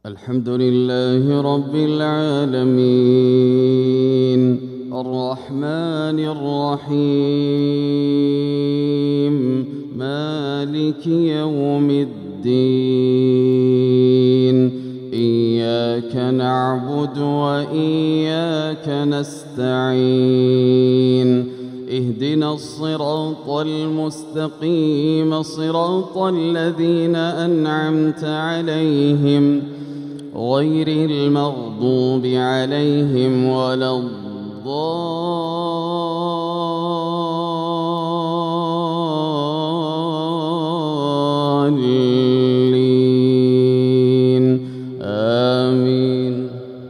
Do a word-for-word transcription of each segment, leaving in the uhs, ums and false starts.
الحمد لله رب العالمين الرحمن الرحيم مالك يوم الدين إياك نعبد وإياك نستعين اهدنا الصراط المستقيم صراط الذين أنعمت عليهم غير المغضوب عليهم ولا الضالين آمين.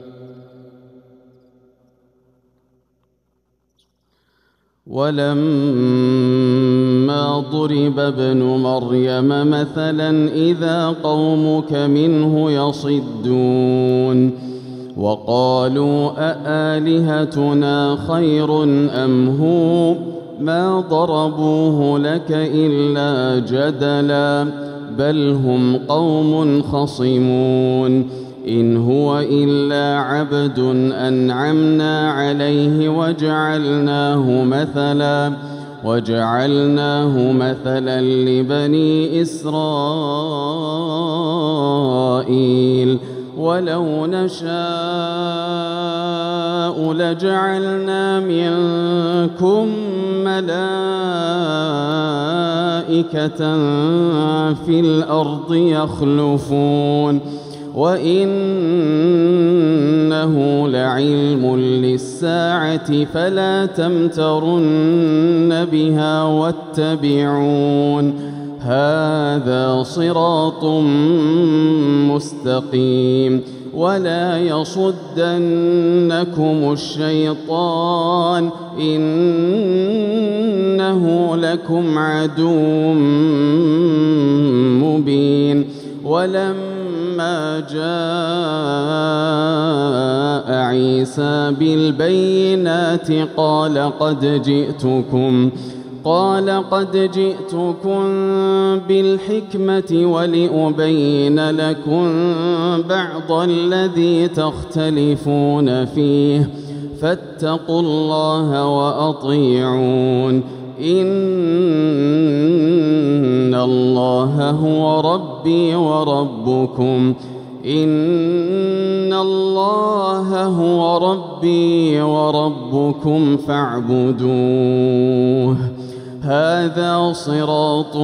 ولما ضرب ابن مريم مثلا إذا قومك منه يصدون وقالوا أآلهتنا خير أم هو ما ضربوه لك إلا جدلا بل هم قوم خصمون إن هو إلا عبد أنعمنا عليه وجعلناه مثلا وجعلناه مثلا لبني إسرائيل ولو نشاء لجعلنا منكم ملائكة في الأرض يخلفون وإنه لعلم للساعة فلا تمترن بها واتبعون هذا صراط مستقيم ولا يصدنكم الشيطان إنه لكم عدو مبين. ولما جاء عيسى بالبينات قال قد جئتكم قال قد جئتكم بالحكمة ولأبين لكم بعض الذي تختلفون فيه فاتقوا الله وأطيعون إن الله هو ربي وربكم إن الله هو ربي وربكم فاعبدوه هذا صراط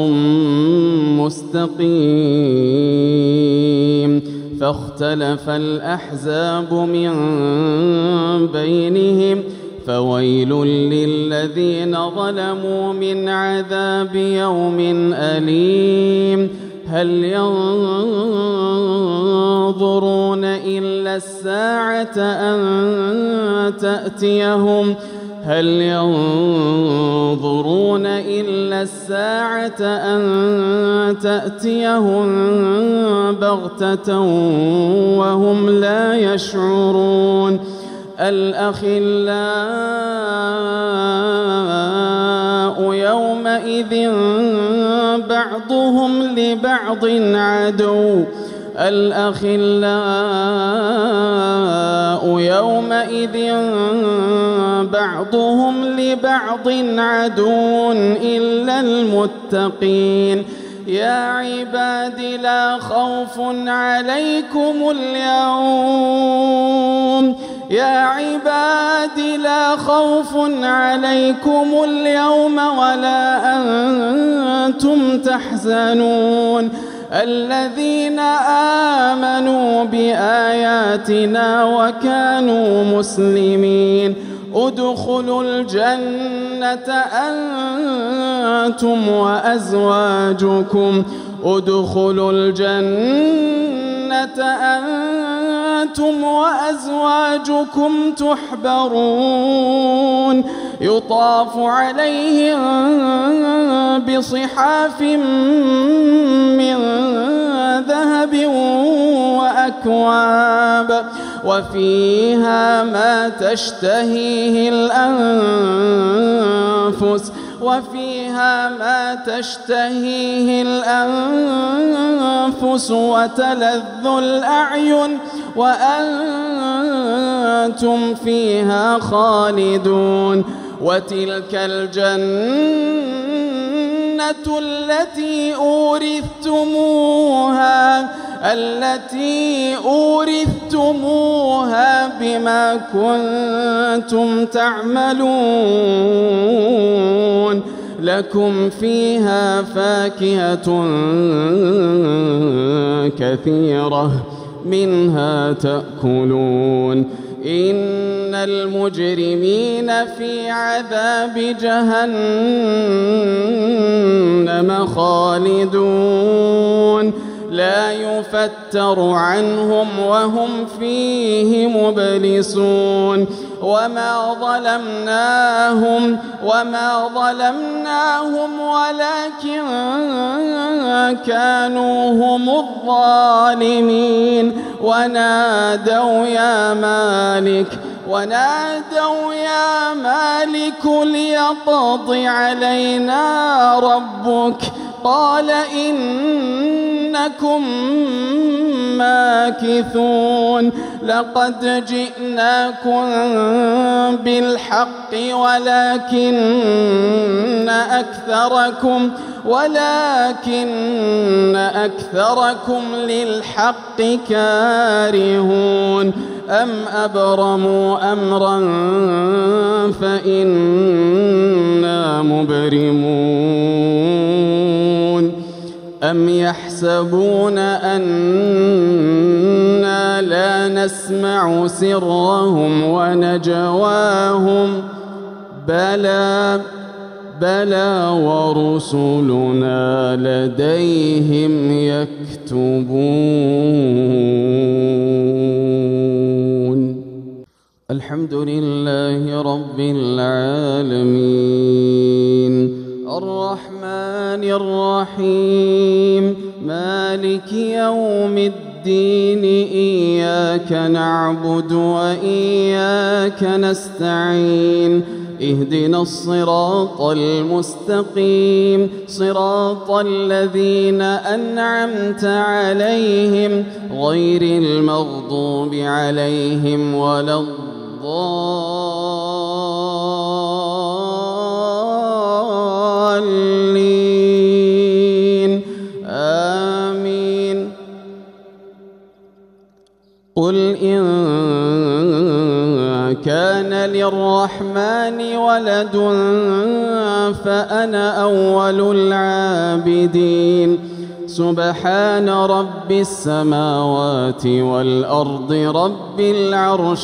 مستقيم. فاختلف الأحزاب من بينهم فويل للذين ظلموا من عذاب يوم أليم. هل ينظرون إلا الساعة أن تأتيهم هل ينظرون إلا الساعة أن تأتيهم بغتة وهم لا يشعرون. الأخلاء يومئذ بعضهم لبعض عدو الأخلاء يومئذ بعضهم لبعض عدو إلا المتقين. يا عباد لا خوف عليكم اليوم يا عباد لا خوف عليكم اليوم ولا أنتم تحزنون الذين آمنوا بآياتنا وكانوا مسلمين ادخلوا الجنة أنتم وأزواجكم ادخلوا الجنة أنتم وأزواجكم تحبرون يطاف عليهم بصحاف من ذهب وأكواب وفيها ما تشتهيه الأنفس وفيها ما تشتهيه الأنفس وتلذ الأعين وأنتم فيها خالدون وتلك الجنة التي أورثتموها التي أورثتموها بما كنتم تعملون لكم فيها فاكهة كثيرة منها تأكلون إن المجرمين في عذاب جهنم خالدون لا يفتر عنهم وهم فيه مبلسون وما ظلمناهم وما ظلمناهم ولكن كانوا هم الظالمين ونادوا يا مالك ونادوا يا مالك ليقض علينا ربك قال إنكم ماكثون لقد جئناكم بالحق ولكن أكثركم ولكن أكثركم للحق كارهون أم أبرموا أمرا فإنا مبرمون أم يحسبون أنا لا نسمع سرهم ونجواهم بلى بلى ورسلنا لديهم يكتبون الحمد لله رب العالمين الرحمن الرحيم مالك يوم الدين إياك نعبد وإياك نستعين اهدنا الصراط المستقيم صراط الذين أنعمت عليهم غير المغضوب عليهم ولا الضالين آمين قل إن كان للرحمن ولد فأنا أول العابدين سبحان رب السماوات والأرض رب العرش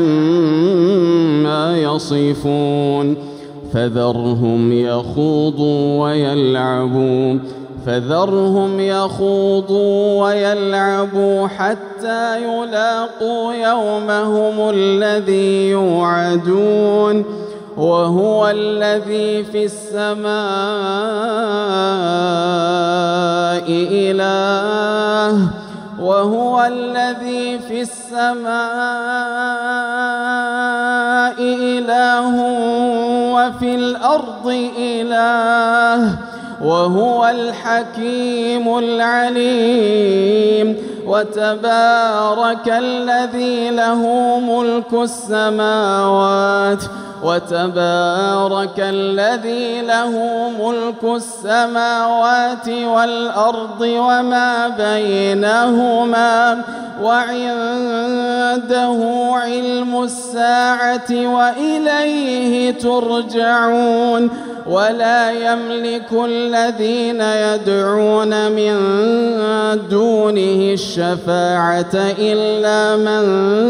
عما يصفون فذرهم يخوضوا ويلعبوا فذرهم يخوضوا ويلعبوا حتى يلاقوا يومهم الذي يوعدون وهو الذي في السماء إله وهو الذي في السماء إله وفي الأرض إله وهو الحكيم العليم وتبارك الذي له ملك السماوات وتبارك الذي له ملك السماوات والأرض وما بينهما وعنده علم الساعة وإليه ترجعون ولا يملك الذين يدعون من دونه الشفاعة إلا من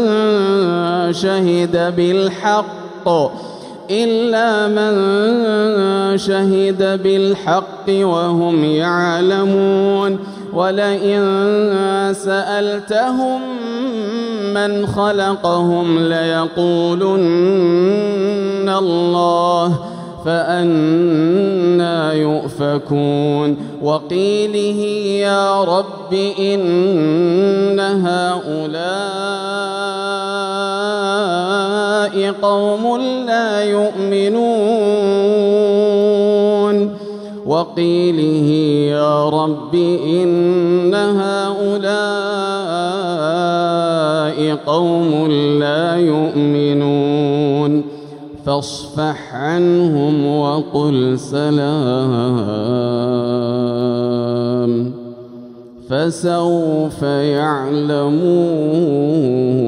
شهد بالحق إلا من شهد بالحق وهم يعلمون ولئن سألتهم من خلقهم ليقولن الله فأنى يؤفكون وقيله يا رب إن هؤلاء قوم لا يؤمنون وقيله يا رب إن هؤلاء قوم لا يؤمنون فاصفح عنهم وقل سلام فسوف يعلمون.